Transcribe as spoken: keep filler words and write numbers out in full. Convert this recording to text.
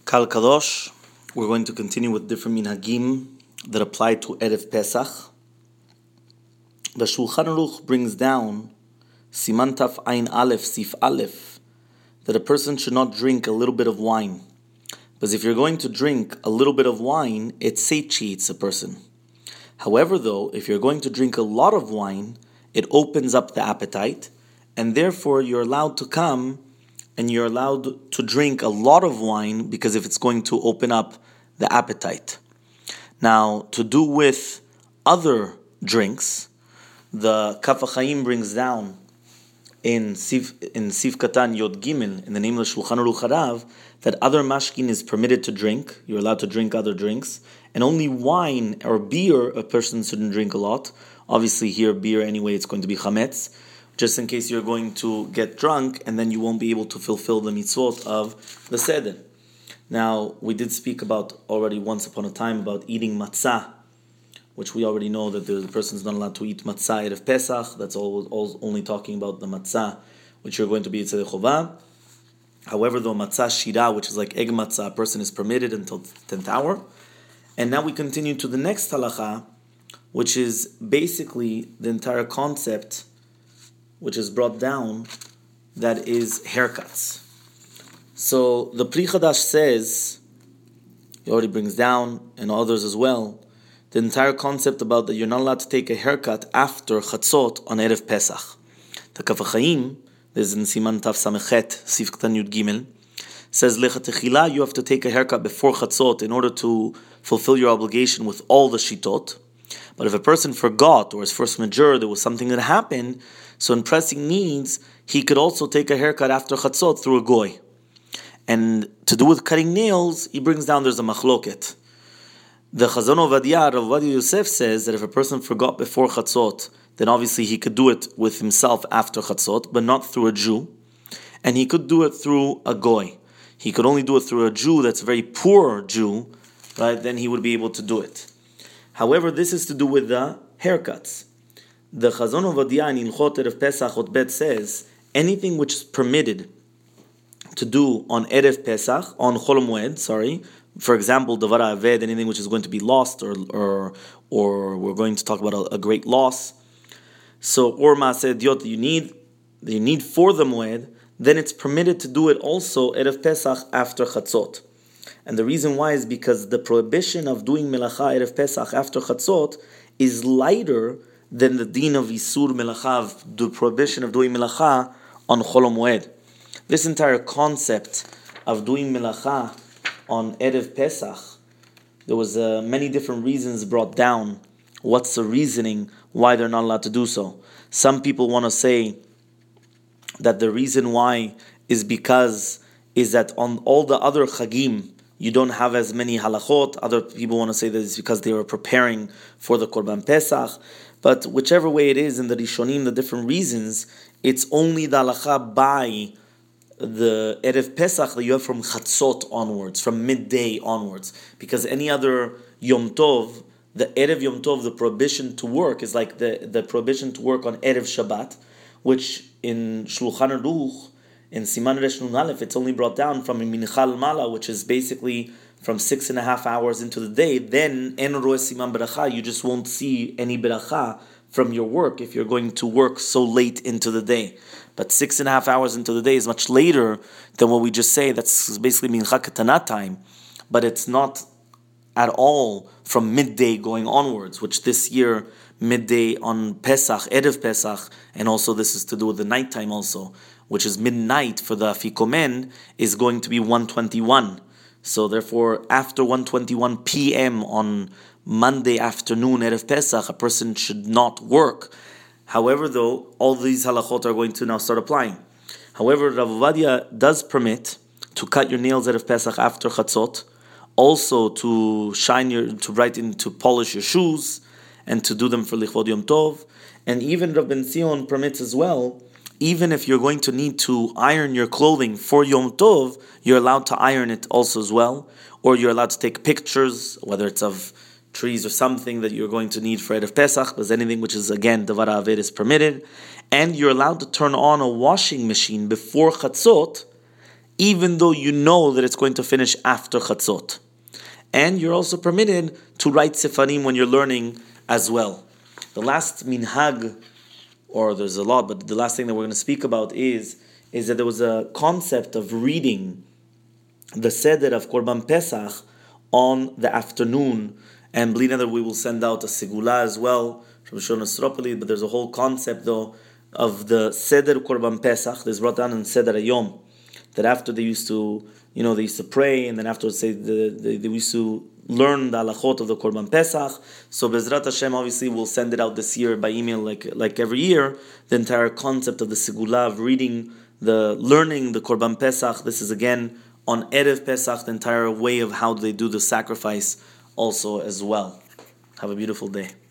Kal Kadosh, we're going to continue with different minhagim that apply to Erev Pesach. The Shulchan Aruch brings down Siman Taf Ayin Aleph, Sif Aleph, that a person should not drink a little bit of wine. Because if you're going to drink a little bit of wine, it satiates a person. However, though, if you're going to drink a lot of wine, it opens up the appetite, and therefore you're allowed to come and you're allowed to drink a lot of wine because if it's going to open up the appetite. Now, to do with other drinks, the Kaf HaChaim brings down in Sif, in Sif Katan Yod Gimel, in the name of the Shulchan Aruch Harav, that other mashkin is permitted to drink. You're allowed to drink other drinks. And only wine or beer, a person shouldn't drink a lot. Obviously here, beer anyway, it's going to be chametz, just in case you're going to get drunk and then you won't be able to fulfill the mitzvot of the Seder. Now, we did speak about already once upon a time about eating matzah, which we already know that the person's not allowed to eat matzah Erev Pesach. That's all, all only talking about the matzah, which you're going to be Yitzhak Chovah. However, though matzah shira, which is like egg matzah, a person is permitted until tenth hour. And now we continue to the next halacha, which is basically the entire concept which is brought down, that is haircuts. So the Pri Chadash says, he already brings down, and others as well, the entire concept about that you're not allowed to take a haircut after Chatzot on Erev Pesach. The Kaf HaChaim, this is in Siman Taf Samechet, Sif Katan Yud Gimel, says, Lechatechila, you have to take a haircut before Chatzot in order to fulfill your obligation with all the shitot. But if a person forgot, or his first major, there was something that happened, so in pressing needs, he could also take a haircut after Chatzot through a goy. And to do with cutting nails, he brings down, there's a machloket. The Chazon Ovadia, Rav Ovadia Yosef says that if a person forgot before Chatzot, then obviously he could do it with himself after Chatzot, but not through a Jew. And he could do it through a goy. He could only do it through a Jew that's a very poor Jew, right? Then he would be able to do it. However, this is to do with the haircuts. The Chazon Ovadia in Ilchot Erev Pesach Hotbet says anything which is permitted to do on Erev Pesach, on Chol Moed, sorry, for example, Davar Aved, anything which is going to be lost, or or or we're going to talk about a, a great loss. So, or Maaseh Diot, you need you need for the Moed, then it's permitted to do it also Erev Pesach after Chatzot. And the reason why is because the prohibition of doing Melacha Erev Pesach after Chatzot is lighter than the din of Isur Melacha, the prohibition of doing Melacha on Chol Moed. This entire concept of doing Melacha on Erev Pesach, there was uh, many different reasons brought down. What's the reasoning why they're not allowed to do so? Some people want to say that the reason why is because is that on all the other Chagim, you don't have as many halachot. Other people want to say that it's because they were preparing for the Korban Pesach. But whichever way it is, in the Rishonim, the different reasons, it's only the halacha by the Erev Pesach that you have from Chatzot onwards, from midday onwards. Because any other Yom Tov, the Erev Yom Tov, the prohibition to work is like the, the prohibition to work on Erev Shabbat, which in Shulchan Aruch, in Siman Resh Nun Aleph, it's only brought down from Minchal Mala, which is basically from six and a half hours into the day. Then En Roeh Siman Beracha, you just won't see any beracha from your work if you're going to work so late into the day. But six and a half hours into the day is much later than what we just say. That's basically Mincha Ketana time. But it's not at all from midday going onwards, which this year, midday on Pesach, Erev Pesach, and also this is to do with the nighttime also, which is midnight for the Afikomen, is going to be one twenty-one. So therefore, after one twenty-one p.m. on Monday afternoon, Erev Pesach, a person should not work. However, though, all these halachot are going to now start applying. However, Rav Ovadia does permit to cut your nails Erev Pesach after Chatzot, also to shine your, to write in, to polish your shoes, and to do them for Lichvod Yom Tov. And even Rav Ben Zion permits as well, even if you're going to need to iron your clothing for Yom Tov, you're allowed to iron it also as well, or you're allowed to take pictures, whether it's of trees or something that you're going to need for Erev Pesach, but anything which is, again, Davar Aved is permitted, and you're allowed to turn on a washing machine before Chatzot even though you know that it's going to finish after Chatzot. And you're also permitted to write Sefarim when you're learning as well. The last minhag, or there's a lot, but the last thing that we're going to speak about is, is that there was a concept of reading the Seder of Korban Pesach on the afternoon, and believe that we will send out a Segula as well from Shon Estropoli, but there's a whole concept though of the Seder Korban Pesach. There's brought down in Seder Ayom that after they used to, you know, they used to pray, and then afterwards say the, they, they used to learn the halachot of the Korban Pesach. So Bezrat Hashem, obviously, we'll send it out this year by email, like like every year. The entire concept of the Segula of reading, the learning the Korban Pesach. This is again on Erev Pesach, the entire way of how they do the sacrifice also as well. Have a beautiful day.